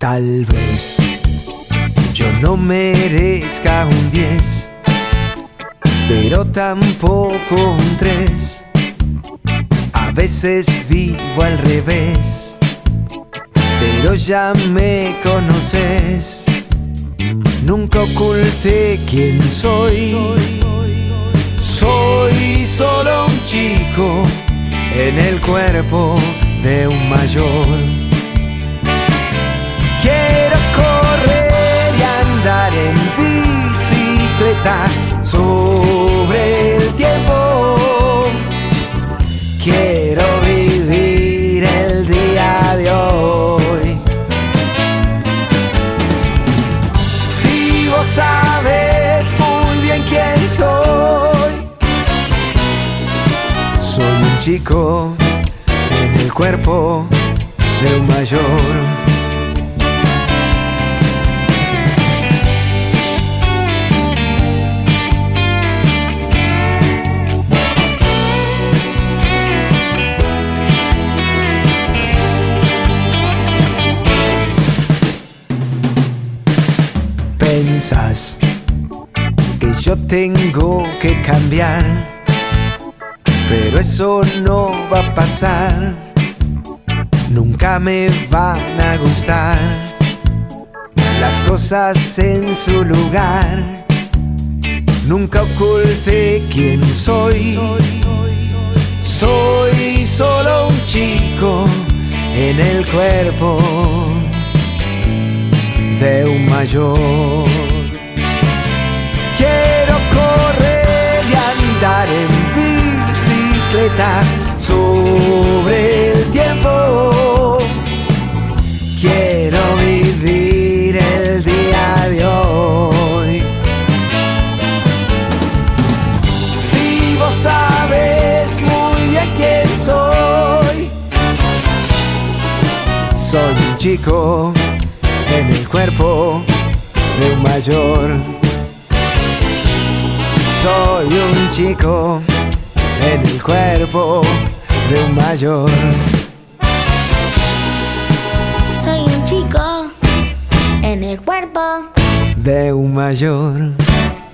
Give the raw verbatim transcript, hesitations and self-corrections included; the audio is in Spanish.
Tal vez yo no merezca un diez, pero tampoco un tres. A veces vivo al revés, pero ya me conoces. Nunca oculté quién soy. Soy solo un chico en el cuerpo de un mayor. Quiero correr y andar en bicicleta sobre el tiempo. Quiero vivir el día de hoy. Si vos sabes muy bien quién soy, soy un chico en el cuerpo de un mayor. Pensás que yo tengo que cambiar, pero eso no va a pasar. Nunca me van a gustar las cosas en su lugar. Nunca oculté quién soy. Soy solo un chico en el cuerpo de un mayor. Quiero correr y andar en bicicleta sobre el tiempo. Quiero vivir el día de hoy. Si vos sabes muy bien quién soy, soy un chico en el cuerpo de un mayor. Soy un chico en el cuerpo de un mayor. Soy un chico en el cuerpo de un mayor.